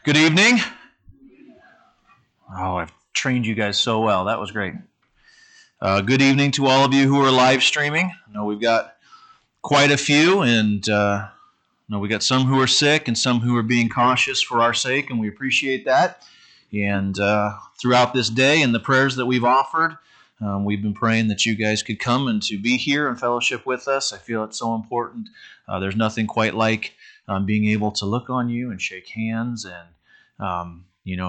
Good evening. Oh, I've trained you guys so well. That was great. Good evening to all of you who are live streaming. I know we've got quite a few, and we got some who are sick and some who are being cautious for our sake, and we appreciate that. And throughout this day and the prayers that we've offered, we've been praying that you guys could come and to be here and fellowship with us. I feel it's so important. There's nothing quite like being able to look on you and shake hands, and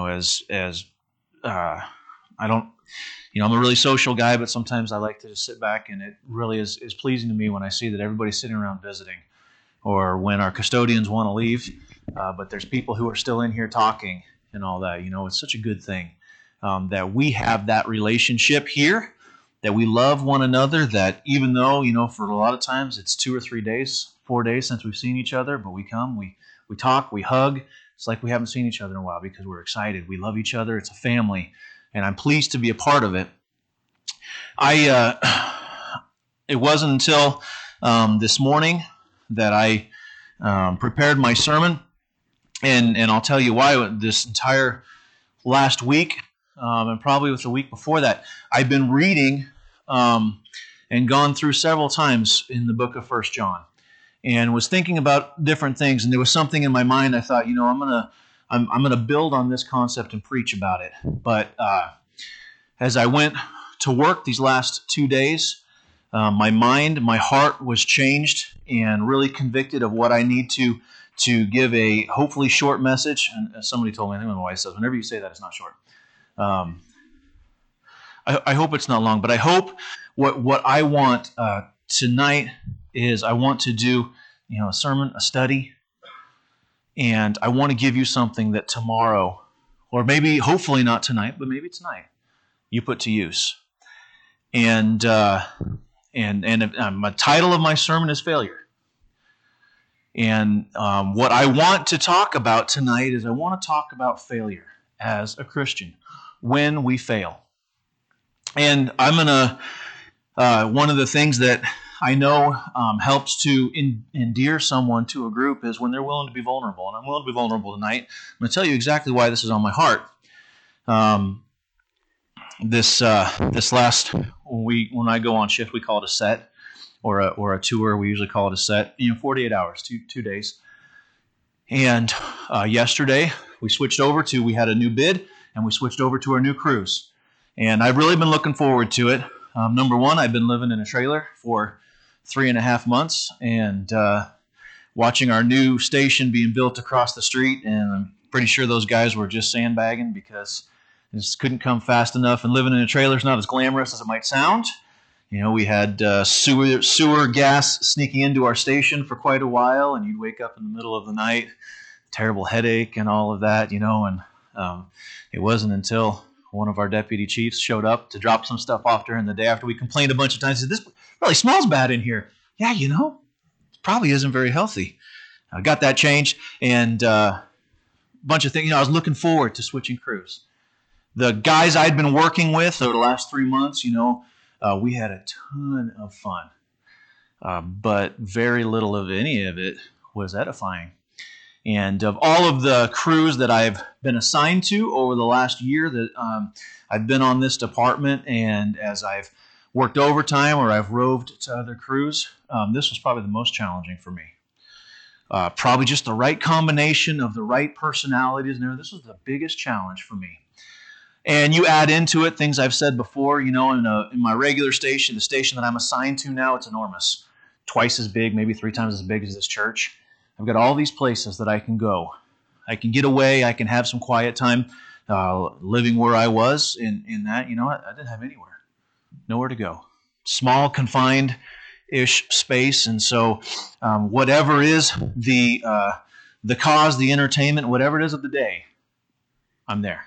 I don't, I'm a really social guy, but sometimes I like to just sit back, and it really is pleasing to me when I see that everybody's sitting around visiting, or when our custodians want to leave, but there's people who are still in here talking and all that. It's such a good thing that we have that relationship here, that we love one another, that even though, for a lot of times it's 2 or 3 days, 4 days since we've seen each other, but we come, we talk, we hug. It's like we haven't seen each other in a while because we're excited. We love each other. It's a family, and I'm pleased to be a part of it. It wasn't until this morning that I prepared my sermon, and I'll tell you why. This entire last week, and probably with the week before that, I've been reading and gone through several times in the book of 1 John. And was thinking about different things, and there was something in my mind. I thought, I'm gonna build on this concept and preach about it. But as I went to work these last 2 days, my heart was changed and really convicted of what I need to give a hopefully short message. And as somebody told me, I think my wife says, whenever you say that, it's not short. I hope it's not long, but I hope what I want tonight is I want to do, a sermon, a study, and I want to give you something that tomorrow, or maybe, hopefully not tonight, but maybe tonight, you put to use. And the title of my sermon is Failure. And what I want to talk about tonight is I want to talk about failure as a Christian, when we fail. And I'm going to, one of the things that I know helps to endear someone to a group is when they're willing to be vulnerable. And I'm willing to be vulnerable tonight. I'm going to tell you exactly why this is on my heart. This last week, when I go on shift, we call it a set, or a tour. We usually call it a set. 48 hours, two days. And yesterday, we had a new bid, and we switched over to our new cruise. And I've really been looking forward to it. Number one, I've been living in a trailer for 3.5 months, and watching our new station being built across the street, and I'm pretty sure those guys were just sandbagging because this couldn't come fast enough, and living in a trailer is not as glamorous as it might sound. We had sewer gas sneaking into our station for quite a while, and you'd wake up in the middle of the night, terrible headache and all of that, and it wasn't until one of our deputy chiefs showed up to drop some stuff off during the day after we complained a bunch of times. He said, "This really smells bad in here." Yeah, it probably isn't very healthy. I got that changed, and a bunch of things. I was looking forward to switching crews. The guys I'd been working with over the last 3 months, we had a ton of fun, but very little of any of it was edifying. And of all of the crews that I've been assigned to over the last year that I've been on this department, and as I've worked overtime or I've roved to other crews, this was probably the most challenging for me. Probably just the right combination of the right personalities. And this was the biggest challenge for me. And you add into it things I've said before, in my regular station, the station that I'm assigned to now, it's enormous. Twice as big, maybe 3 times as big as this church. I've got all these places that I can go. I can get away. I can have some quiet time. Living where I was in that, I didn't have nowhere to go. Small, confined-ish space. And so whatever is the cause, the entertainment, whatever it is of the day, I'm there.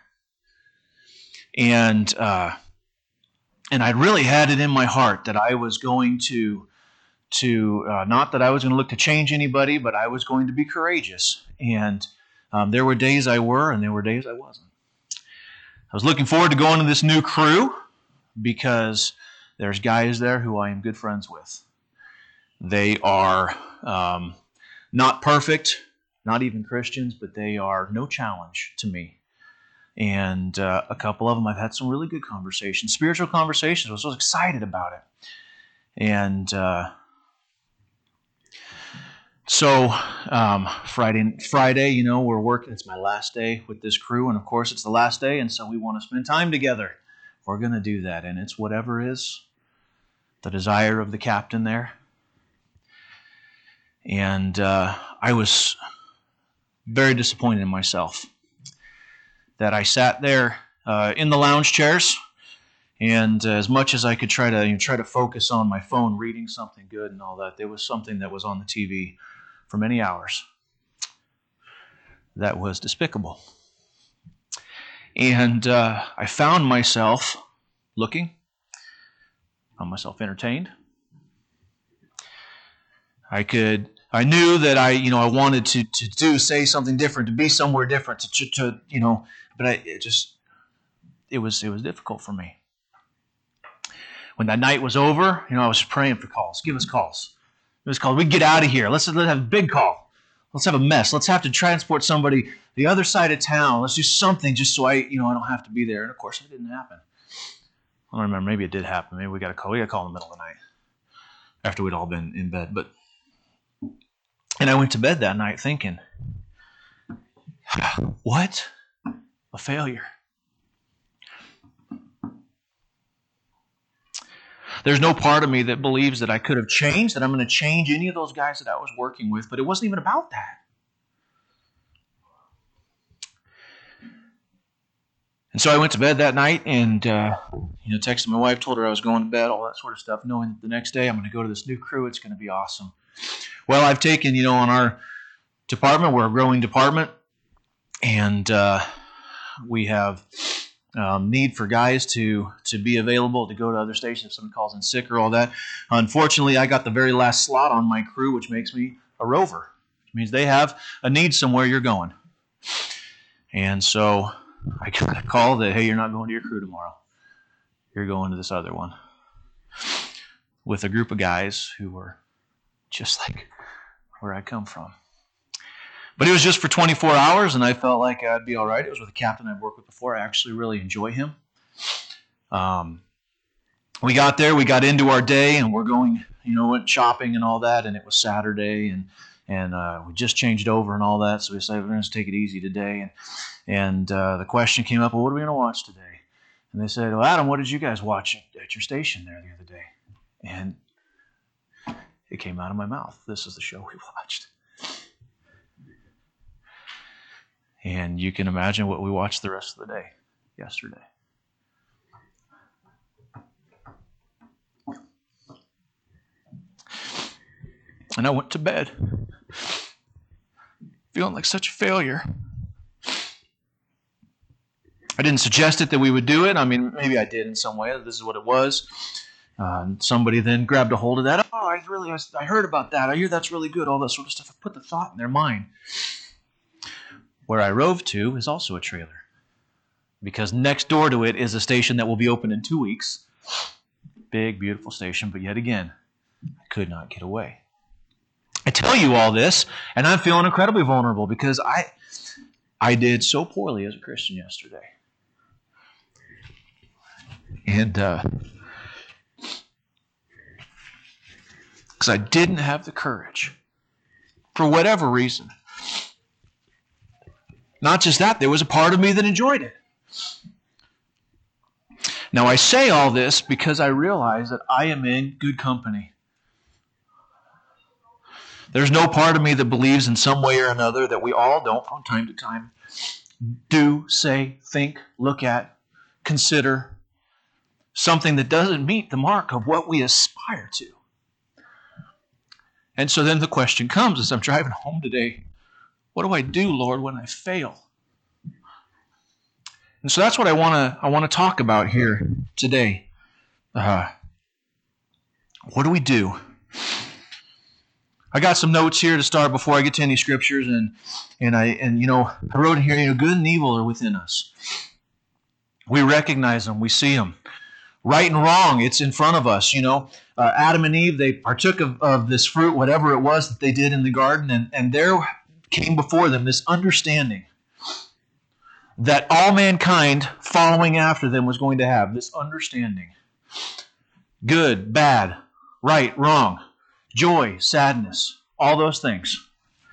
And I really had it in my heart that I was going to not that I was going to look to change anybody, but I was going to be courageous. And there were days I were, and there were days I wasn't. I was looking forward to going to this new crew because there's guys there who I am good friends with. They are not perfect. not even Christians, but they are no challenge to me. And a couple of them, I've had some really good conversations, spiritual conversations. I was so excited about it. And so Friday, you know, we're working. It's my last day with this crew, and of course, it's the last day, and so we want to spend time together. We're going to do that, and it's whatever is the desire of the captain there. And I was very disappointed in myself that I sat there in the lounge chairs, and as much as I could try to focus on my phone, reading something good and all that, there was something that was on the TV for many hours that was despicable. And I found myself looking, found myself entertained. I knew that I wanted to say something different, to be somewhere different, but it was difficult for me. When that night was over, I was praying for calls. Give us calls. Give us calls. We get out of here. Let's have a big call. Let's have a mess. Let's have to transport somebody the other side of town. Let's do something just so I don't have to be there. And of course, it didn't happen. I don't remember. Maybe it did happen. Maybe we got a call. We got a call in the middle of the night after we'd all been in bed. And I went to bed that night thinking, what a failure. There's no part of me that believes that I could have changed, that I'm going to change any of those guys that I was working with, but it wasn't even about that. And so I went to bed that night and texted my wife, told her I was going to bed, all that sort of stuff, knowing that the next day I'm going to go to this new crew. It's going to be awesome. Well, I've taken, on our department, we're a growing department, and we have need for guys to be available to go to other stations if someone calls in sick or all that. Unfortunately, I got the very last slot on my crew, which makes me a rover, which means they have a need somewhere you're going. And so I got a call that, hey, you're not going to your crew tomorrow. You're going to this other one with a group of guys who were just like where I come from. But it was just for 24 hours, and I felt like I'd be all right. It was with a captain I've worked with before. I actually really enjoy him. We got there, we got into our day, and we're going, went shopping and all that, and it was Saturday, and we just changed over and all that, so we decided we're going to take it easy today. And the question came up, well, what are we going to watch today? And they said, well, Adam, what did you guys watch at your station there the other day? And it came out of my mouth. This is the show we watched. And you can imagine what we watched the rest of the day yesterday. And I went to bed feeling like such a failure. I didn't suggest it that we would do it. I mean, maybe I did in some way. This is what it was. And somebody then grabbed a hold of that. Oh, I heard about that. I hear that's really good. All that sort of stuff. I put the thought in their mind. Where I rove to is also a trailer. Because next door to it is a station that will be open in 2 weeks. Big, beautiful station. But yet again, I could not get away. I tell you all this, and I'm feeling incredibly vulnerable because I did so poorly as a Christian yesterday. And because I didn't have the courage, for whatever reason. Not just that, there was a part of me that enjoyed it. Now I say all this because I realize that I am in good company. There's no part of me that believes in some way or another that we all don't, from time to time, do, say, think, look at, consider something that doesn't meet the mark of what we aspire to. And so then the question comes as I'm driving home today, what do I do, Lord, when I fail? And so that's what I want to talk about here today. What do we do? I got some notes here to start before I get to any scriptures, and I wrote in here, good and evil are within us. We recognize them, we see them. Right and wrong, it's in front of us. Adam and Eve, they partook of this fruit, whatever it was that they did in the garden, and there came before them, this understanding that all mankind following after them was going to have, this understanding. Good, bad, right, wrong, joy, sadness, all those things.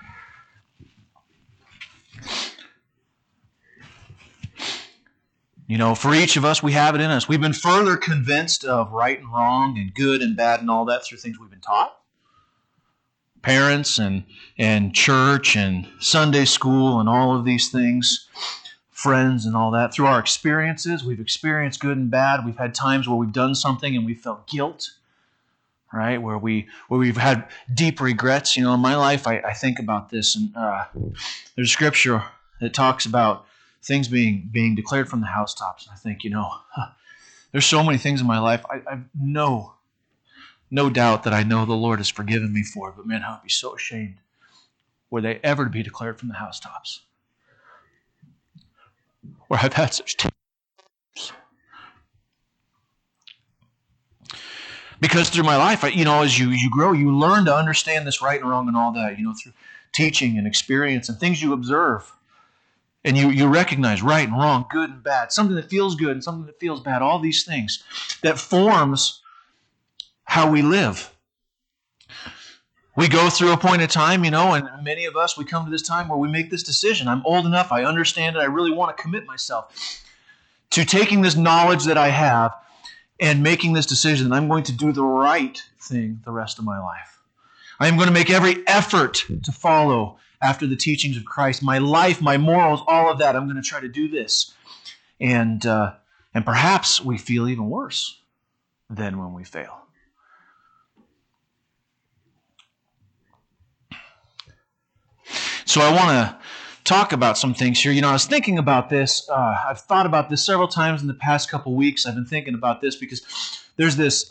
You know, for each of us, we have it in us. We've been further convinced of right and wrong and good and bad and all that through things we've been taught. Parents and church and Sunday school and all of these things, friends and all that. Through our experiences, we've experienced good and bad. We've had times where we've done something and we felt guilt, right? Where we've had deep regrets. You know, in my life, I think about this, and there's a scripture that talks about things being declared from the housetops. And I think, there's so many things in my life I've no doubt that I know the Lord has forgiven me for, but man, I would be so ashamed were they ever to be declared from the housetops. Where I've had such times. Because through my life, as you grow, you learn to understand this right and wrong and all that, through teaching and experience and things you observe. And you recognize right and wrong, good and bad, something that feels good and something that feels bad, all these things that forms how we live. We go through a point of time, and many of us, we come to this time where we make this decision. I'm old enough, I understand it, I really want to commit myself to taking this knowledge that I have and making this decision that I'm going to do the right thing the rest of my life. I am going to make every effort to follow after the teachings of Christ. My life, my morals, all of that, I'm going to try to do this. And perhaps we feel even worse than when we fail. So I want to talk about some things here. I was thinking about this. I've thought about this several times in the past couple weeks. I've been thinking about this because there's this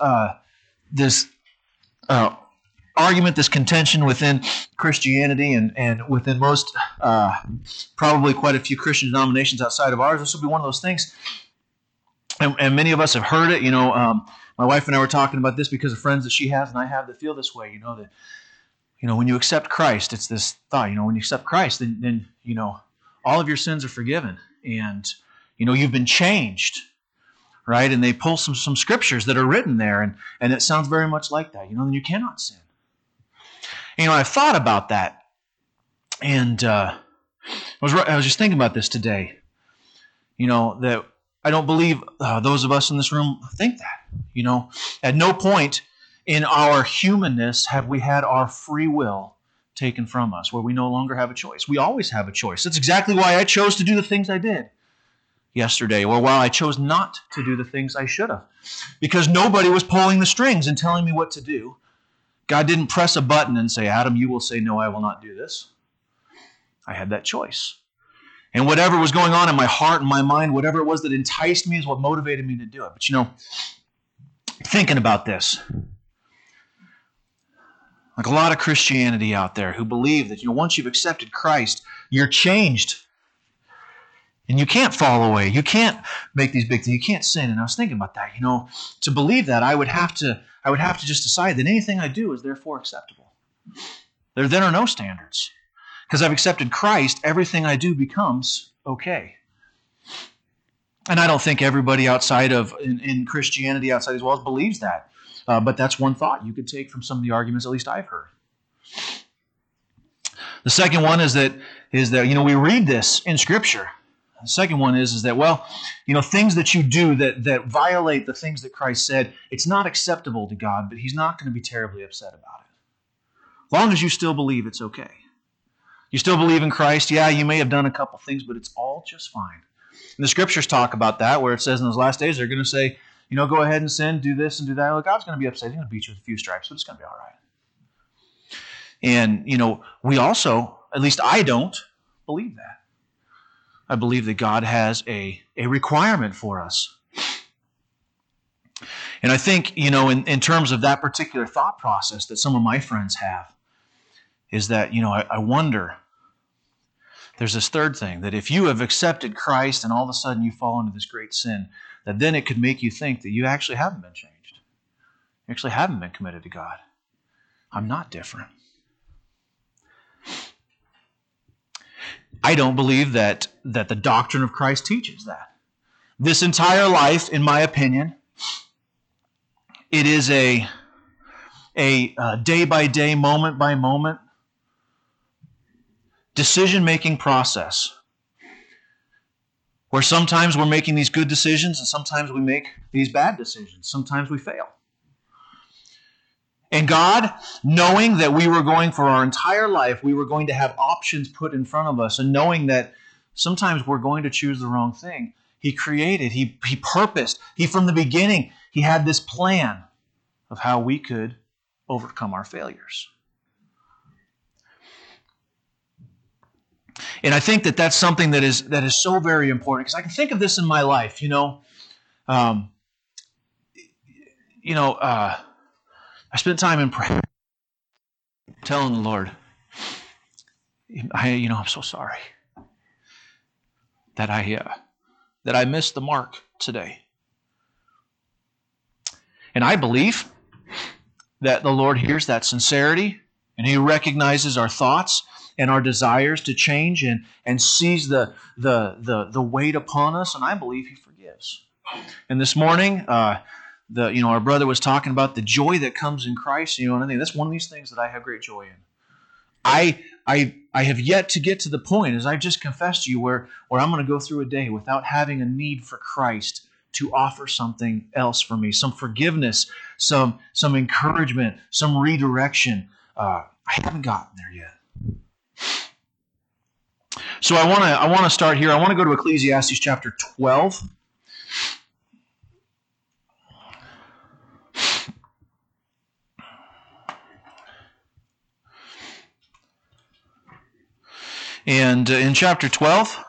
argument, this contention within Christianity and within most, probably quite a few Christian denominations outside of ours. This will be one of those things. And many of us have heard it. My wife and I were talking about this because of friends that she has and I have that feel this way. When you accept Christ, it's this thought, when you accept Christ, then all of your sins are forgiven. And, you've been changed, right? And they pull some scriptures that are written there, and it sounds very much like that. Then you cannot sin. I've thought about that. And I was just thinking about this today, that I don't believe those of us in this room think that. At no point in our humanness have we had our free will taken from us, where we no longer have a choice. We always have a choice. That's exactly why I chose to do the things I did yesterday, or why I chose not to do the things I should have. Because nobody was pulling the strings and telling me what to do. God didn't press a button and say, Adam, you will say, no, I will not do this. I had that choice. And whatever was going on in my heart and my mind, whatever it was that enticed me is what motivated me to do it. But thinking about this, like a lot of Christianity out there who believe that once you've accepted Christ, you're changed. And you can't fall away. You can't make these big things. You can't sin. And I was thinking about that. To believe that, I would have to just decide that anything I do is therefore acceptable. There then are no standards. Because I've accepted Christ, everything I do becomes okay. And I don't think everybody outside of, in Christianity, outside these walls, believes that. But that's one thought you could take from some of the arguments, at least I've heard. The second one is that we read this in Scripture. The second one is that, things that you do that violate the things that Christ said, it's not acceptable to God, but He's not going to be terribly upset about it. As long as you still believe it's okay. You still believe in Christ, yeah, you may have done a couple things, but it's all just fine. And the Scriptures talk about that, where it says in those last days, they're going to say, go ahead and sin, do this and do that. Well, God's going to be upset. He's going to beat you with a few stripes, but it's going to be all right. And, we also, at least I don't, believe that. I believe that God has a requirement for us. And I think, in terms of that particular thought process that some of my friends have, is that, I wonder, there's this third thing, that if you have accepted Christ and all of a sudden you fall into this great sin, that then it could make you think that you actually haven't been changed. You actually haven't been committed to God. I'm not different. I don't believe that the doctrine of Christ teaches that. This entire life, in my opinion, it is a day by day, moment by moment decision-making process where sometimes we're making these good decisions and sometimes we make these bad decisions. Sometimes we fail. And God, knowing that we were going for our entire life, we were going to have options put in front of us, and knowing that sometimes we're going to choose the wrong thing, He created, He purposed, He from the beginning, He had this plan of how we could overcome our failures. And I think that that's something that is so very important, because I can think of this in my life, I spent time in prayer, telling the Lord, I'm so sorry that I missed the mark today. And I believe that the Lord hears that sincerity, and He recognizes our thoughts and our desires to change, and sees the weight upon us, and I believe He forgives. And this morning, our brother was talking about the joy that comes in Christ, and I think that's one of these things that I have great joy in. I have yet to get to the point, as I just confessed to you, where I'm going to go through a day without having a need for Christ to offer something else for me, some forgiveness, some encouragement, some redirection. I haven't gotten there yet. So I want to start here. I want to go to Ecclesiastes chapter 12. And in chapter 12,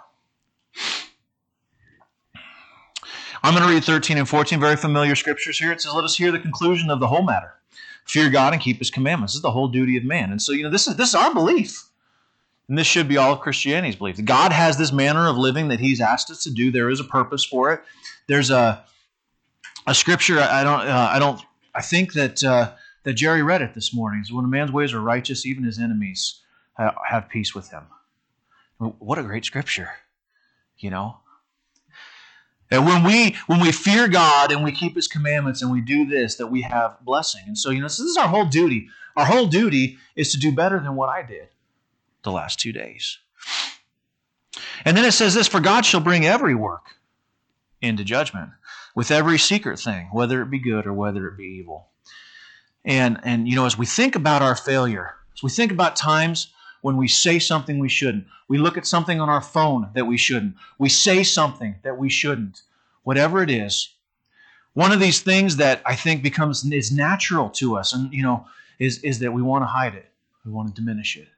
I'm going to read 13 and 14, very familiar scriptures here. It says, "Let us hear the conclusion of the whole matter. Fear God and keep His commandments." This is the whole duty of man. And so, this is our belief. And this should be all of Christianity's belief. God has this manner of living that He's asked us to do. There is a purpose for it. There's a scripture, I think that Jerry read it this morning. It's, "When a man's ways are righteous, even his enemies have peace with him." What a great scripture, And when we fear God and we keep His commandments and we do this, that we have blessing. And so, this is our whole duty. Our whole duty is to do better than what I did the last 2 days. And then it says this, "For God shall bring every work into judgment, with every secret thing, whether it be good or whether it be evil." And as we think about our failure, as we think about times when we say something we shouldn't, we look at something on our phone that we shouldn't, we say something that we shouldn't, whatever it is, one of these things that I think is natural to us, and is that we want to hide it, we want to diminish it.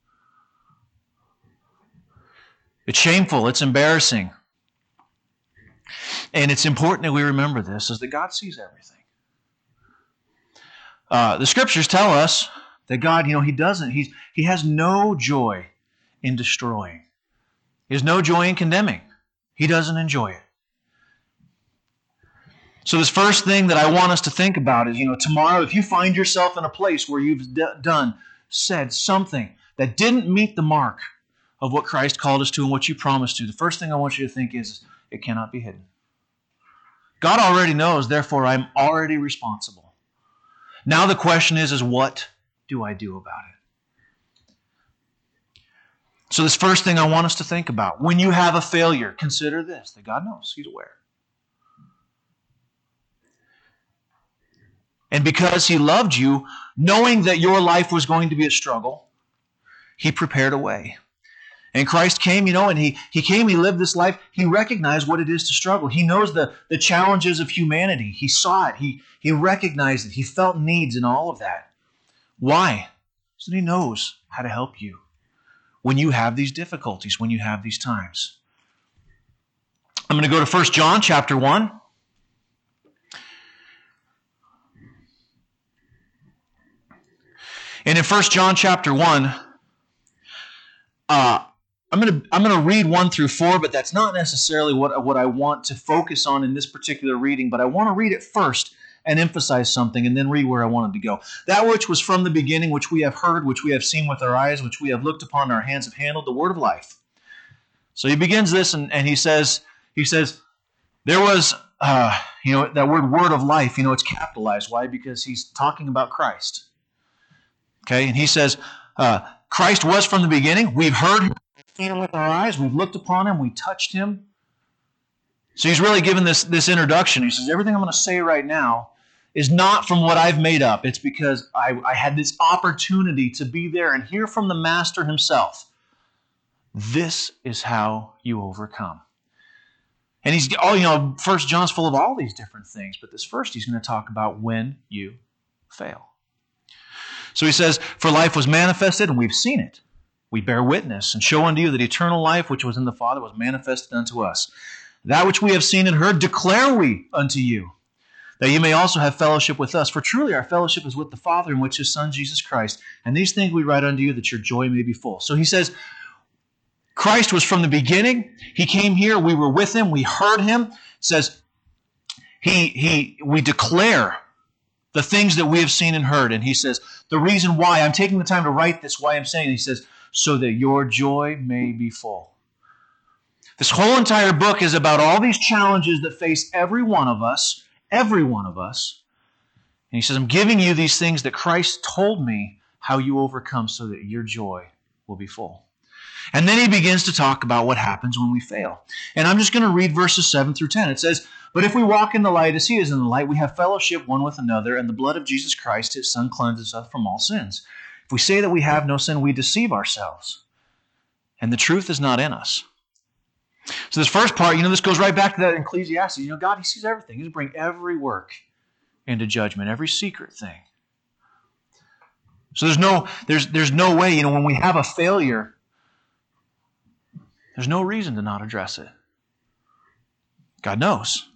It's shameful, it's embarrassing. And it's important that we remember this, is that God sees everything. The scriptures tell us that God, He has no joy in destroying. He has no joy in condemning. He doesn't enjoy it. So this first thing that I want us to think about is, tomorrow, if you find yourself in a place where you've said something that didn't meet the mark of what Christ called us to and what you promised to, the first thing I want you to think is, it cannot be hidden. God already knows, therefore I'm already responsible. Now the question is what do I do about it? So this first thing I want us to think about, when you have a failure, consider this, that God knows, He's aware. And because He loved you, knowing that your life was going to be a struggle, He prepared a way. And Christ came, and He came, He lived this life. He recognized what it is to struggle. He knows the challenges of humanity. He saw it. He recognized it. He felt needs in all of that. Why? So He knows how to help you when you have these difficulties, when you have these times. I'm going to go to 1 John chapter 1. And in 1 John chapter 1, I'm going to read 1 through 4, but that's not necessarily what I want to focus on in this particular reading, but I want to read it first and emphasize something and then read where I wanted to go. "That which was from the beginning, which we have heard, which we have seen with our eyes, which we have looked upon, our hands have handled, the word of life. So he begins this, and he says, there was, that word of life, it's capitalized. Why? Because he's talking about Christ. Okay, and he says, Christ was from the beginning. We've heard him, seen him with our eyes. We've looked upon him. We touched him. So he's really given this introduction. He says, everything I'm going to say right now is not from what I've made up. It's because I had this opportunity to be there and hear from the Master himself. This is how you overcome. And he's, First John's full of all these different things, but this first he's going to talk about when you fail. So he says, for life was manifested, and we've seen it. We bear witness and show unto you that eternal life which was in the Father was manifested unto us. That which we have seen and heard declare we unto you, that you may also have fellowship with us. For truly our fellowship is with the Father, and with his Son Jesus Christ. And these things we write unto you, that your joy may be full. So he says, Christ was from the beginning. He came here. We were with him. We heard him. It says, we declare the things that we have seen and heard. And he says, the reason why I'm taking the time to write this, why I'm saying it, he says, so that your joy may be full. This whole entire book is about all these challenges that face every one of us. Every one of us. And he says, I'm giving you these things that Christ told me how you overcome so that your joy will be full. And then he begins to talk about what happens when we fail. And I'm just going to read verses 7 through 10. It says, but if we walk in the light as he is in the light, we have fellowship one with another, and the blood of Jesus Christ, his Son, cleanses us from all sins. If we say that we have no sin, we deceive ourselves, and the truth is not in us. So this first part, this goes right back to that Ecclesiastes. God, he sees everything. He's going to bring every work into judgment, every secret thing. So there's no way, when we have a failure, there's no reason to not address it. God knows.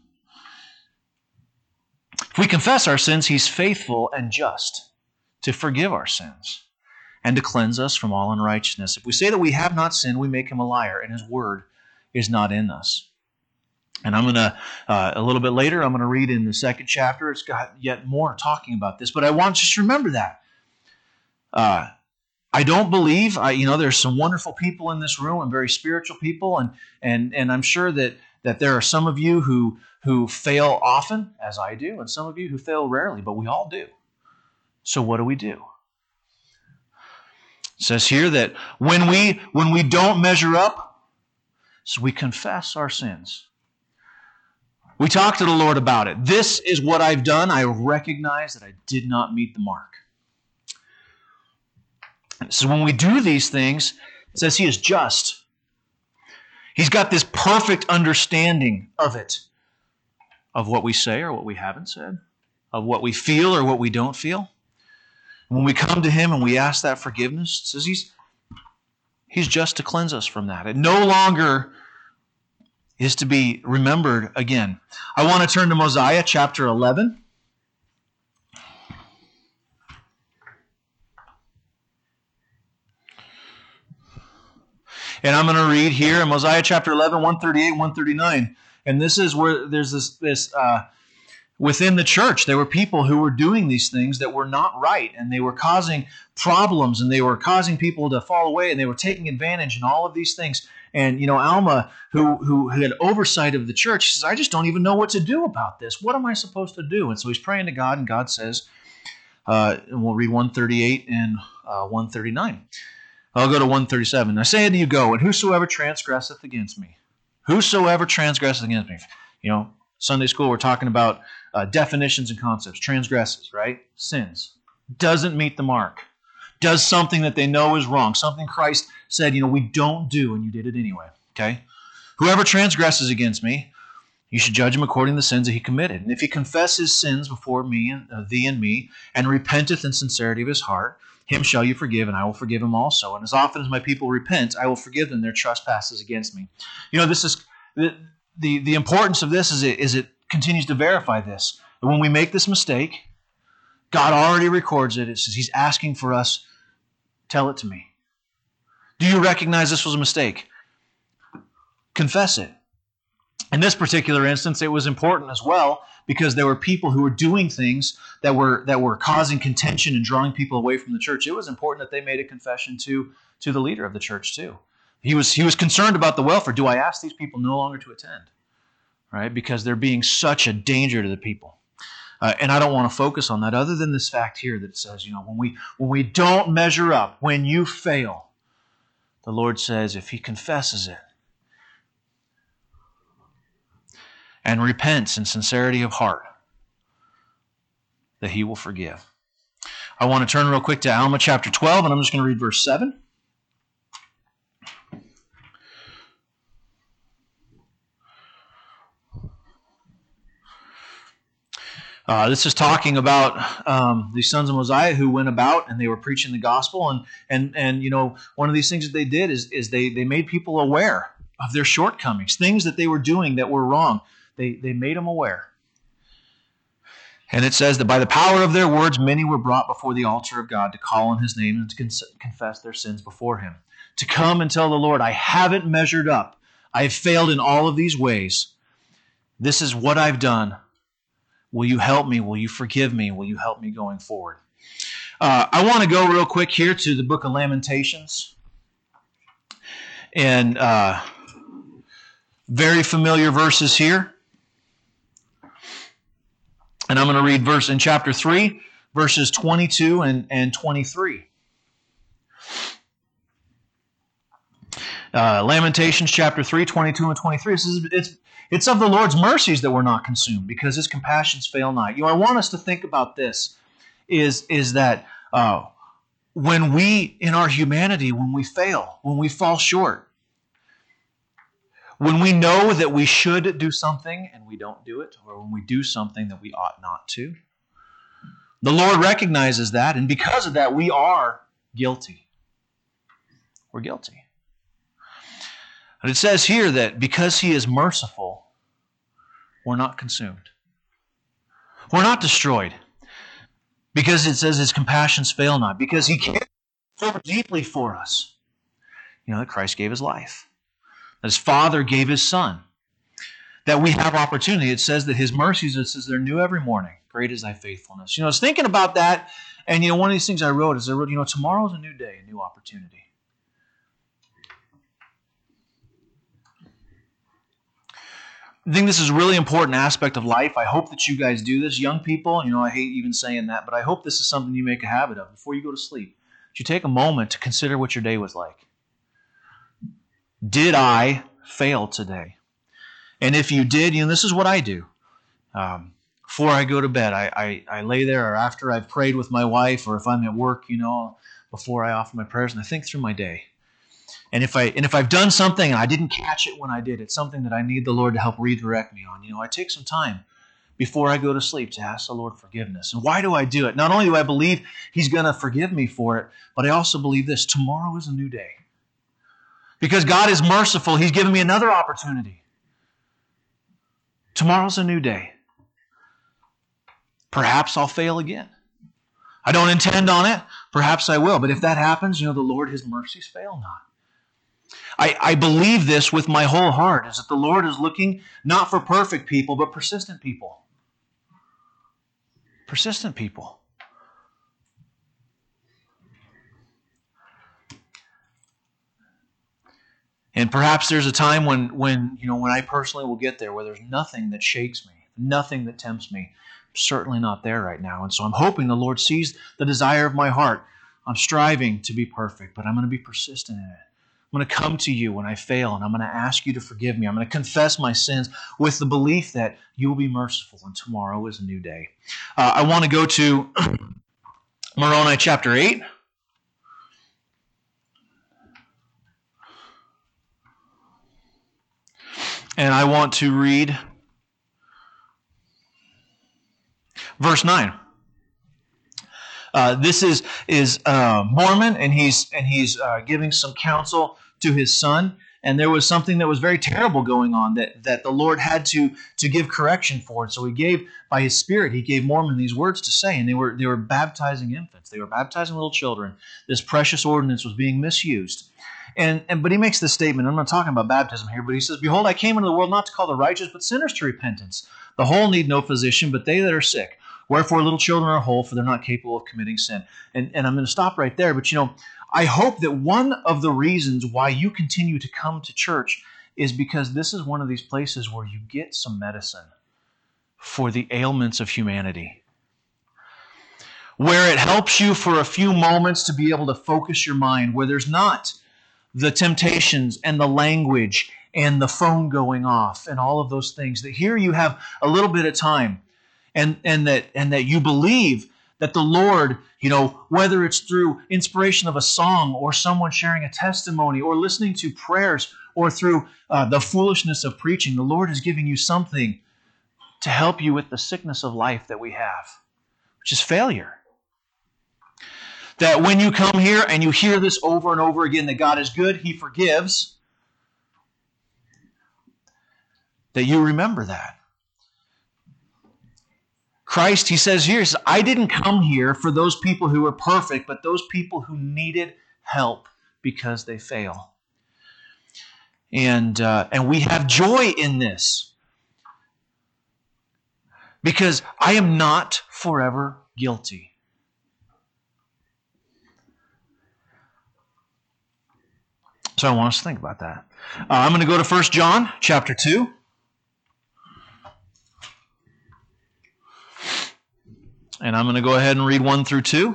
If we confess our sins, he's faithful and just to forgive our sins and to cleanse us from all unrighteousness. If we say that we have not sinned, we make him a liar, and his word is not in us. And I'm going to, a little bit later, I'm going to read in the second chapter. It's got yet more talking about this, but I want you to remember that. I don't believe, there's some wonderful people in this room and very spiritual people, and I'm sure that there are some of you who fail often, as I do, and some of you who fail rarely, but we all do. So what do we do? It says here that when we don't measure up, so we confess our sins. We talk to the Lord about it. This is what I've done. I recognize that I did not meet the mark. So when we do these things, it says he is just. He's got this perfect understanding of it, of what we say or what we haven't said, of what we feel or what we don't feel. When we come to him and we ask that forgiveness, it says he's just to cleanse us from that. It no longer is to be remembered again. I want to turn to Mosiah chapter 11. And I'm going to read here in Mosiah chapter 11, 138, 139. And this is where there's this within the church, there were people who were doing these things that were not right, and they were causing problems, and they were causing people to fall away, and they were taking advantage and all of these things. And, Alma, who had oversight of the church, says, I just don't even know what to do about this. What am I supposed to do? And so he's praying to God, and God says, and we'll read 138 and 139. I'll go to 137. I say unto you, go, and whosoever transgresseth against me. Whosoever transgresseth against me. Sunday school, we're talking about definitions and concepts. Transgresses, right? Sins. Doesn't meet the mark. Does something that they know is wrong. Something Christ said, we don't do, and you did it anyway. Okay? Whoever transgresses against me, you should judge him according to the sins that he committed. And if he confess his sins before me, and thee and me, and repenteth in sincerity of his heart, him shall you forgive, and I will forgive him also. And as often as my people repent, I will forgive them their trespasses against me. This is the importance of this is it continues to verify this. That when we make this mistake, God already records it. It says he's asking for us, tell it to me. Do you recognize this was a mistake? Confess it. In this particular instance, it was important as well because there were people who were doing things that were causing contention and drawing people away from the church. It was important that they made a confession to the leader of the church too. He was concerned about the welfare. Do I ask these people no longer to attend? Right? Because they're being such a danger to the people. And I don't want to focus on that other than this fact here that says, when we don't measure up, when you fail, the Lord says if he confesses it and repents in sincerity of heart, that he will forgive. I want to turn real quick to Alma chapter 12, and I'm just going to read verse 7. This is talking about the sons of Mosiah who went about and they were preaching the gospel. And one of these things that they did is they made people aware of their shortcomings, things that they were doing that were wrong. They made them aware. And it says that by the power of their words, many were brought before the altar of God to call on his name and to confess their sins before him. To come and tell the Lord, I haven't measured up. I have failed in all of these ways. This is what I've done. Will you help me? Will you forgive me? Will you help me going forward? I want to go real quick here to the book of Lamentations. And very familiar verses here. And I'm going to read verse in chapter 3, verses 22 and 23. Lamentations chapter 3, 22 and 23. It's of the Lord's mercies that we're not consumed, because his compassions fail not. I want us to think about this, is that when we, in our humanity, when we fail, when we fall short, when we know that we should do something and we don't do it, or when we do something that we ought not to, the Lord recognizes that, and because of that, we are guilty. We're guilty. But it says here that because he is merciful, we're not consumed. We're not destroyed. Because it says his compassions fail not. Because he cares so deeply for us. That Christ gave his life. That his Father gave his Son. That we have opportunity. It says that his mercies, it says they're new every morning. Great is thy faithfulness. I was thinking about that, and one of these things I wrote is tomorrow's a new day, a new opportunity. I think this is a really important aspect of life. I hope that you guys do this. Young people, I hate even saying that, but I hope this is something you make a habit of before you go to sleep. That you take a moment to consider what your day was like. Did I fail today? And if you did, this is what I do. Before I go to bed, I lay there, or after I've prayed with my wife, or if I'm at work, before I offer my prayers, and I think through my day. And if I've done something and I didn't catch it when I did, it's something that I need the Lord to help redirect me on. I take some time before I go to sleep to ask the Lord forgiveness. And why do I do it? Not only do I believe he's going to forgive me for it, but I also believe this: tomorrow is a new day. Because God is merciful, he's given me another opportunity. Tomorrow's a new day. Perhaps I'll fail again. I don't intend on it. Perhaps I will. But if that happens, the Lord, his mercies fail not. I believe this with my whole heart, is that the Lord is looking not for perfect people, but persistent people. Persistent people. And perhaps there's a time when I personally will get there, where there's nothing that shakes me, nothing that tempts me. I'm certainly not there right now. And so I'm hoping the Lord sees the desire of my heart. I'm striving to be perfect, but I'm going to be persistent in it. I'm going to come to you when I fail, and I'm going to ask you to forgive me. I'm going to confess my sins with the belief that you will be merciful, and tomorrow is a new day. I want to go to Moroni chapter 8. And I want to read verse 9. This is Mormon, and he's giving some counsel to his son. And there was something that was very terrible going on that the Lord had to give correction for. And so he gave, by his Spirit, he gave Mormon these words to say. And they were baptizing infants. They were baptizing little children. This precious ordinance was being misused. But he makes this statement. I'm not talking about baptism here, but he says, "Behold, I came into the world not to call the righteous, but sinners to repentance. The whole need no physician, but they that are sick. Wherefore little children are whole, for they're not capable of committing sin." And I'm going to stop right there. But I hope that one of the reasons why you continue to come to church is because this is one of these places where you get some medicine for the ailments of humanity, where it helps you for a few moments to be able to focus your mind, where there's not the temptations and the language and the phone going off and all of those things. That here you have a little bit of time, and that you believe that the Lord, whether it's through inspiration of a song or someone sharing a testimony or listening to prayers or through the foolishness of preaching, the Lord is giving you something to help you with the sickness of life that we have, which is failure. That when you come here and you hear this over and over again, that God is good, He forgives, that you remember that. Christ, He says here, He says, I didn't come here for those people who were perfect, but those people who needed help because they fail. And we have joy in this, because I am not forever guilty. So I want us to think about that. I'm going to go to 1 John chapter 2. And I'm going to go ahead and read 1 through 2.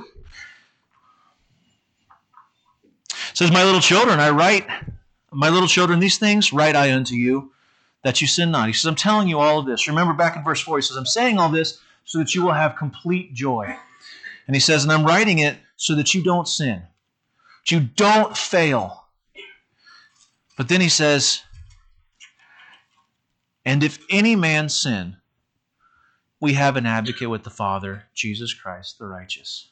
It says, my little children, these things write I unto you, that you sin not. He says, I'm telling you all of this. Remember back in verse 4, he says, I'm saying all this so that you will have complete joy. And he says, and I'm writing it so that you don't sin, that you don't fail. But then he says, and if any man sin, we have an advocate with the Father, Jesus Christ the righteous.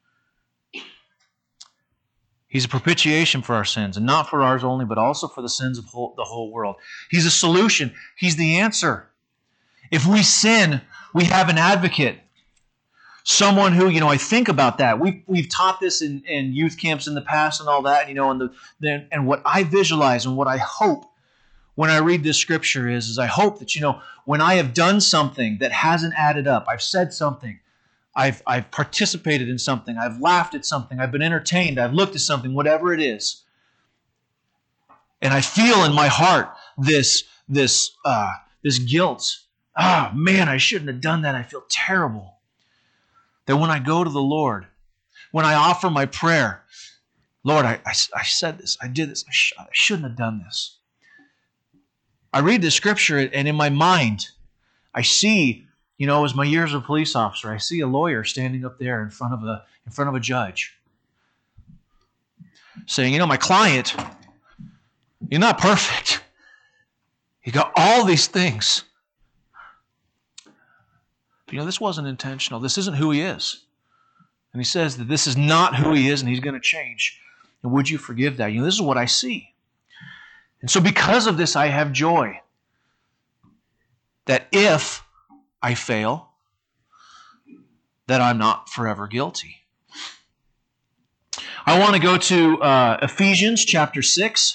He's a propitiation for our sins, and not for ours only, but also for the sins of the whole world. He's a solution. He's the answer. If we sin, we have an advocate. Someone who, I think about that. We've taught this in youth camps in the past and all that, and what I visualize and what I hope when I read this scripture is I hope that, when I have done something that hasn't added up, I've said something, I've participated in something, I've laughed at something, I've been entertained, I've looked at something, whatever it is, and I feel in my heart this guilt. Man, I shouldn't have done that. I feel terrible. That when I go to the Lord, when I offer my prayer, Lord, I said this, I did this, I shouldn't have done this. I read the scripture, and in my mind, I see, as my years as a police officer, I see a lawyer standing up there in front of a judge, saying, my client, you're not perfect. You got all these things. This wasn't intentional. This isn't who he is. And he says that this is not who he is, and he's going to change. And would you forgive that? This is what I see. And so because of this, I have joy. That if I fail, that I'm not forever guilty. I want to go to Ephesians chapter 6.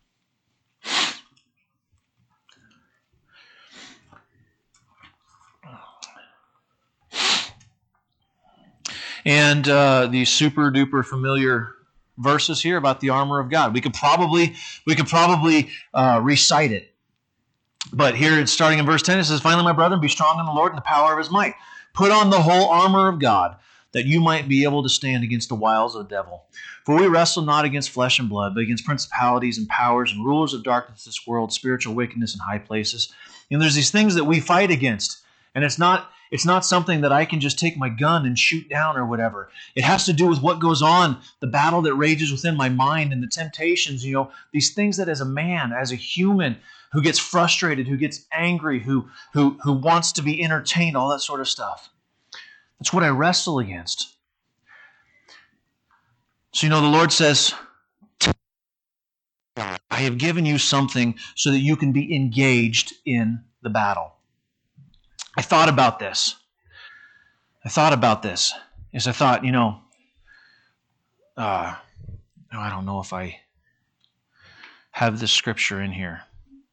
And the super duper familiar verses here about the armor of God. We could probably recite it. But here it's starting in verse 10, it says, finally, my brethren, be strong in the Lord and the power of His might. Put on the whole armor of God, that you might be able to stand against the wiles of the devil. For we wrestle not against flesh and blood, but against principalities and powers and rulers of darkness of this world, spiritual wickedness in high places. There's these things that we fight against. And it's not something that I can just take my gun and shoot down or whatever. It has to do with what goes on, the battle that rages within my mind and the temptations, these things that as a man, as a human who gets frustrated, who gets angry, who wants to be entertained, all that sort of stuff. That's what I wrestle against. So, the Lord says, I have given you something so that you can be engaged in the battle. I thought about this. As I thought, I don't know if I have this scripture in here.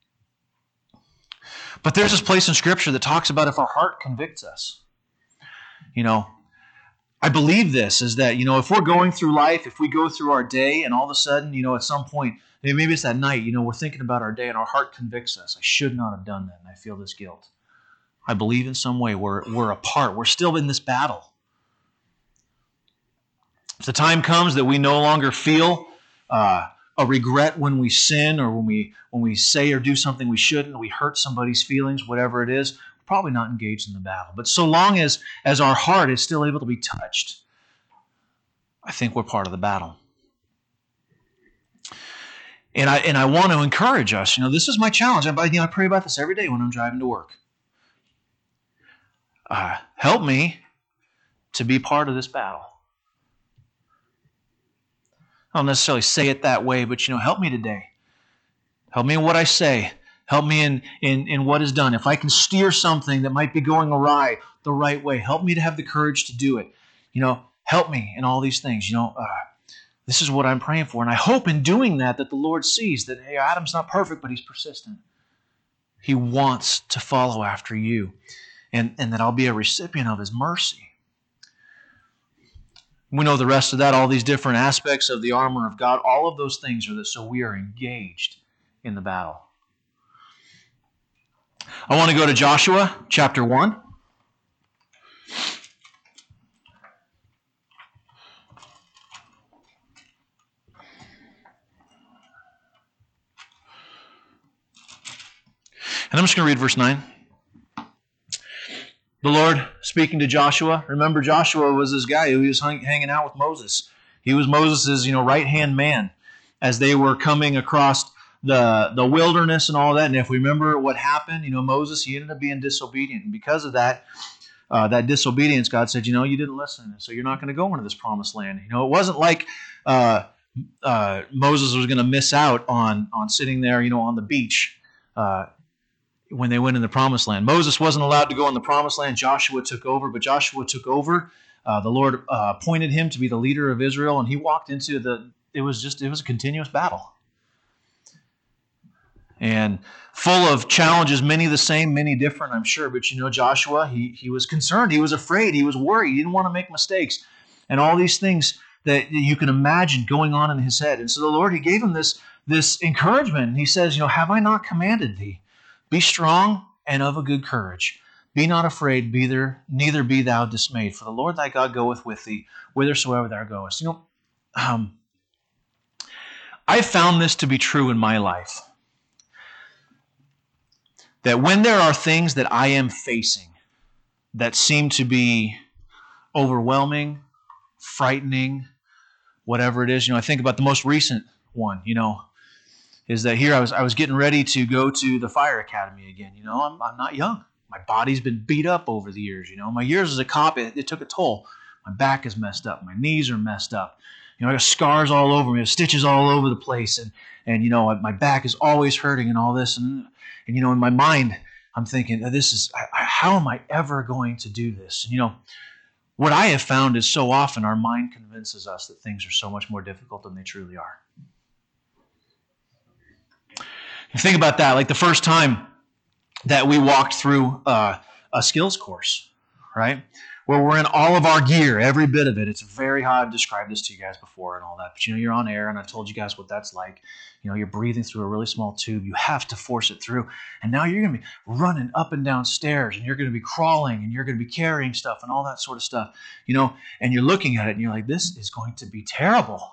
But there's this place in Scripture that talks about if our heart convicts us. I believe this is that, if we're going through life, if we go through our day and all of a sudden, at some point, maybe it's that night, we're thinking about our day and our heart convicts us. I should not have done that and I feel this guilt. I believe in some way we're apart. We're still in this battle. If the time comes that we no longer feel a regret when we sin or when we say or do something we shouldn't, we hurt somebody's feelings, whatever it is, we're probably not engaged in the battle. But so long as our heart is still able to be touched, I think we're part of the battle. And I want to encourage us. This is my challenge. I pray about this every day when I'm driving to work. Help me to be part of this battle. I don't necessarily say it that way, but help me today. Help me in what I say. Help me in what is done. If I can steer something that might be going awry the right way, help me to have the courage to do it. Help me in all these things. This is what I'm praying for. And I hope in doing that the Lord sees that, hey, Adam's not perfect, but he's persistent. He wants to follow after you. And that I'll be a recipient of his mercy. We know the rest of that, all these different aspects of the armor of God, all of those things are so we are engaged in the battle. I want to go to Joshua chapter 1. And I'm just going to read verse 9. The Lord speaking to Joshua. Remember, Joshua was this guy who was hanging out with Moses. He was Moses' right-hand man as they were coming across the wilderness and all that. And if we remember what happened, Moses, he ended up being disobedient. And because of that disobedience, God said, you didn't listen. So you're not going to go into this promised land. It wasn't like Moses was going to miss out on sitting there, on the beach when they went in the promised land. Moses wasn't allowed to go in the promised land. Joshua took over, but Joshua took over. The Lord appointed him to be the leader of Israel, and he walked into it was a continuous battle. And full of challenges, many the same, many different, I'm sure. But Joshua, he was concerned, he was afraid, he was worried, he didn't want to make mistakes. And all these things that you can imagine going on in his head. And so the Lord, he gave him this encouragement. He says, have I not commanded thee? Be strong and of a good courage. Be not afraid, neither be thou dismayed. For the Lord thy God goeth with thee, whithersoever thou goest. I found this to be true in my life. That when there are things that I am facing that seem to be overwhelming, frightening, whatever it is, I think about the most recent one, is that here I was getting ready to go to the fire academy again. I'm not young. My body's been beat up over the years. My years as a cop, it took a toll. My back is messed up. My knees are messed up. I got scars all over me, stitches all over the place, and my back is always hurting and all this. And in my mind, I'm thinking, how am I ever going to do this? What I have found is so often our mind convinces us that things are so much more difficult than they truly are. You think about that, like the first time that we walked through a skills course, right? Where we're in all of our gear, every bit of it. It's very hard to describe this to you guys before and all that. But you're on air, and I told you guys what that's like. You're breathing through a really small tube. You have to force it through. And now you're going to be running up and down stairs, and you're going to be crawling, and you're going to be carrying stuff and all that sort of stuff. And you're looking at it, and you're like, this is going to be terrible.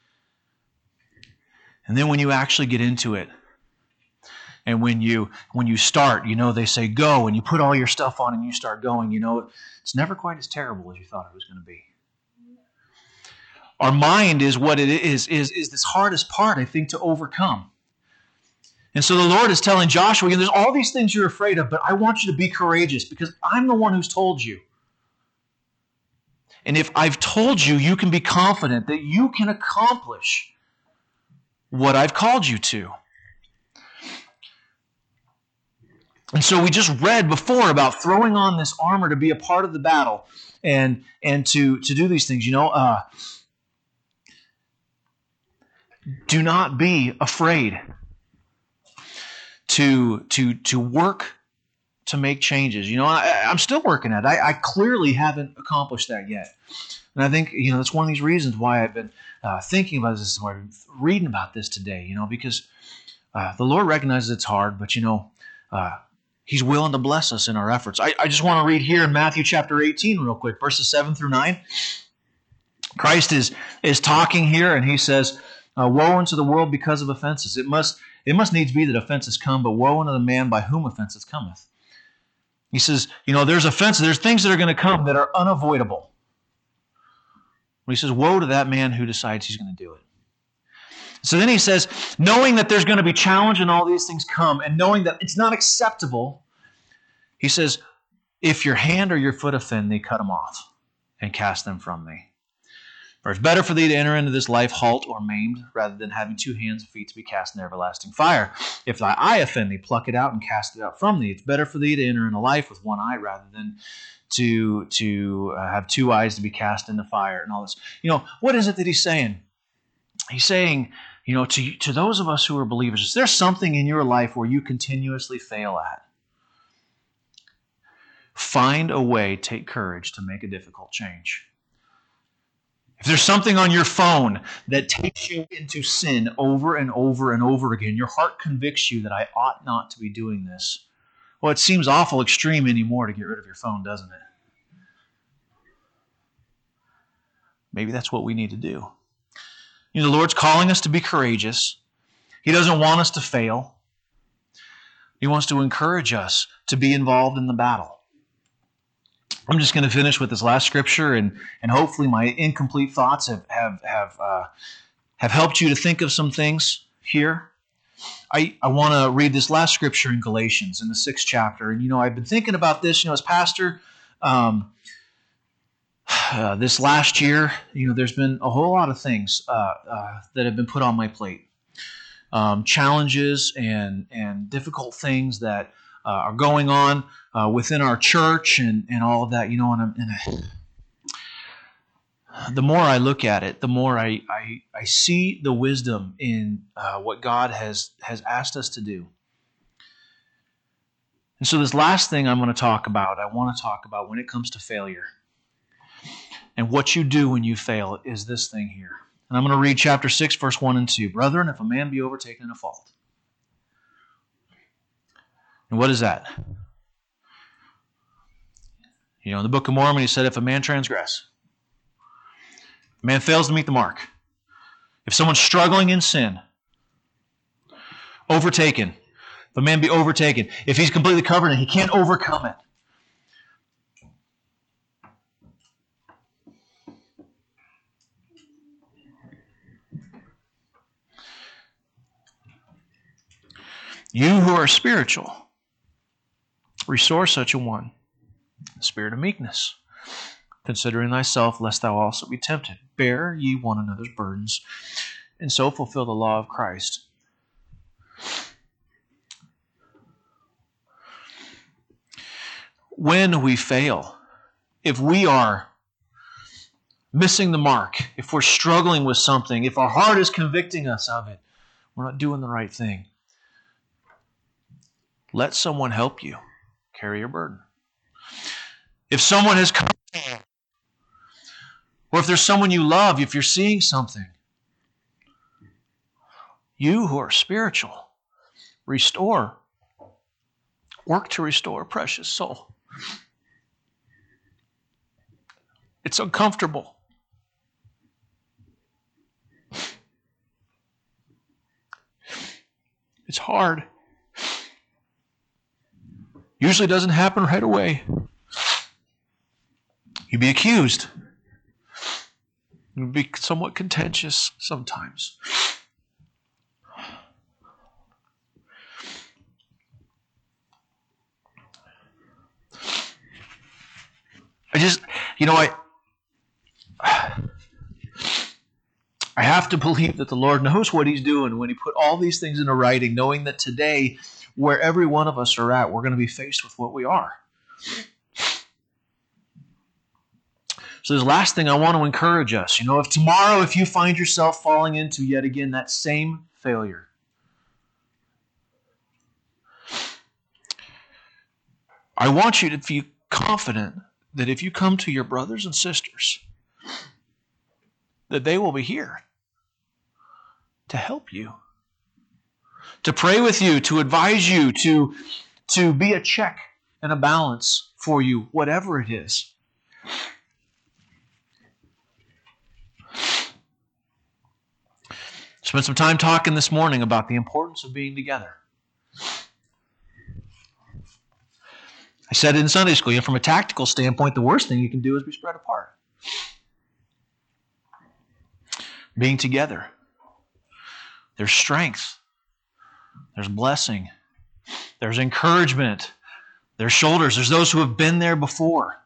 And then when you actually get into it, and when you start, they say go, and you put all your stuff on and you start going, it's never quite as terrible as you thought it was going to be. Our mind is what it is this hardest part, I think, to overcome. And so the Lord is telling Joshua, there's all these things you're afraid of, but I want you to be courageous because I'm the one who's told you. And if I've told you, you can be confident that you can accomplish what I've called you to. And so we just read before about throwing on this armor to be a part of the battle and to do these things. Do not be afraid to work to make changes. I'm still working at it. I clearly haven't accomplished that yet. And I think, that's one of these reasons why I've been thinking about this, why I've been reading about this today, because the Lord recognizes it's hard, but, He's willing to bless us in our efforts. I just want to read here in Matthew chapter 18 real quick, verses 7 through 9. Christ is talking here, and He says, woe unto the world because of offenses. It must needs be that offenses come, but woe unto the man by whom offenses cometh. He says, there's offenses, there's things that are going to come that are unavoidable. He says, woe to that man who decides he's going to do it. So then he says, knowing that there's going to be challenge and all these things come, and knowing that it's not acceptable, he says, if your hand or your foot offend thee, cut them off and cast them from thee. For it's better for thee to enter into this life halt or maimed, rather than having 2 hands and feet to be cast in everlasting fire. If thy eye offend thee, pluck it out and cast it out from thee. It's better for thee to enter into life with 1 eye, rather than to have 2 eyes to be cast into fire and all this. What is it that he's saying? He's saying, to those of us who are believers, is there something in your life where you continuously fail at? Find a way, take courage to make a difficult change. If there's something on your phone that takes you into sin over and over and over again, your heart convicts you that I ought not to be doing this. Well, it seems awful extreme anymore to get rid of your phone, doesn't it? Maybe that's what we need to do. The Lord's calling us to be courageous. He doesn't want us to fail. He wants to encourage us to be involved in the battle. I'm just going to finish with this last scripture, and hopefully my incomplete thoughts have helped you to think of some things here. I want to read this last scripture in Galatians in the 6th chapter. And, I've been thinking about this, as pastor, this last year, there's been a whole lot of things that have been put on my plate. Challenges and difficult things that are going on within our church and all of that, the more I look at it, the more I see the wisdom in what God has asked us to do. And so this last thing I'm going to talk about, I want to talk about when it comes to failure. And what you do when you fail is this thing here. And I'm going to read chapter 6, verse 1 and 2. Brethren, if a man be overtaken in a fault. And what is that? In the Book of Mormon, he said, if a man transgress, if a man fails to meet the mark, if someone's struggling in sin, overtaken, if a man be overtaken, if he's completely covered and he can't overcome it, you who are spiritual, restore such a one, the spirit of meekness, considering thyself, lest thou also be tempted. Bear ye one another's burdens, and so fulfill the law of Christ. When we fail, if we are missing the mark, if we're struggling with something, if our heart is convicting us of it, we're not doing the right thing. Let someone help you carry your burden. If someone has come to you, or if there's someone you love, if you're seeing something, you who are spiritual, restore. Work to restore a precious soul. It's uncomfortable. It's hard. Usually doesn't happen right away. You'd be accused. It would be somewhat contentious sometimes. I have to believe that the Lord knows what He's doing when He put all these things into writing, knowing that today, where every one of us are at, we're going to be faced with what we are. So this last thing I want to encourage us, if tomorrow, if you find yourself falling into yet again that same failure, I want you to be confident that if you come to your brothers and sisters, that they will be here to help you, to pray with you, to advise you, to be a check and a balance for you, whatever it is. Spent some time talking this morning about the importance of being together. I said in Sunday school, from a tactical standpoint, the worst thing you can do is be spread apart. Being together, there's strength, there's blessing, there's encouragement, there's shoulders, there's those who have been there before.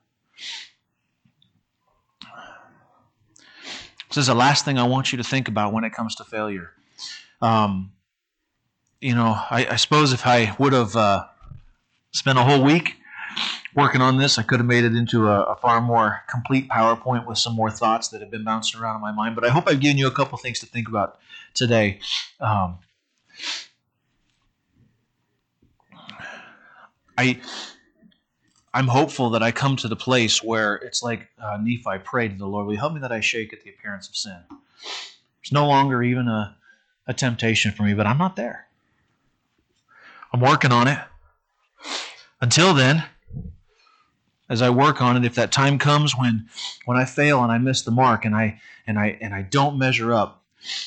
This is the last thing I want you to think about when it comes to failure. I suppose if I would have spent a whole week working on this, I could have made it into a far more complete PowerPoint with some more thoughts that have been bouncing around in my mind. But I hope I've given you a couple things to think about today. I'm hopeful that I come to the place where it's like Nephi prayed to the Lord, will you help me that I shake at the appearance of sin? There's no longer even a temptation for me, but I'm not there. I'm working on it. Until then, as I work on it, if that time comes when I fail and I miss the mark and I don't measure up,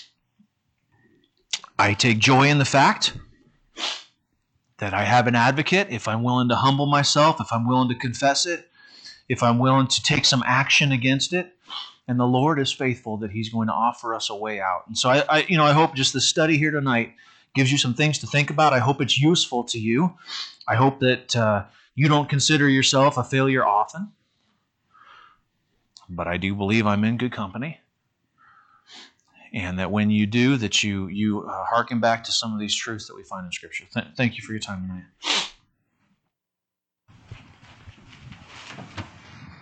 I take joy in the fact that I have an advocate, if I'm willing to humble myself, if I'm willing to confess it, if I'm willing to take some action against it, and the Lord is faithful that He's going to offer us a way out. And so I hope just the study here tonight gives you some things to think about. I hope it's useful to you. I hope that you don't consider yourself a failure often, but I do believe I'm in good company. And that when you do, that you hearken back to some of these truths that we find in Scripture. Thank you for your time tonight.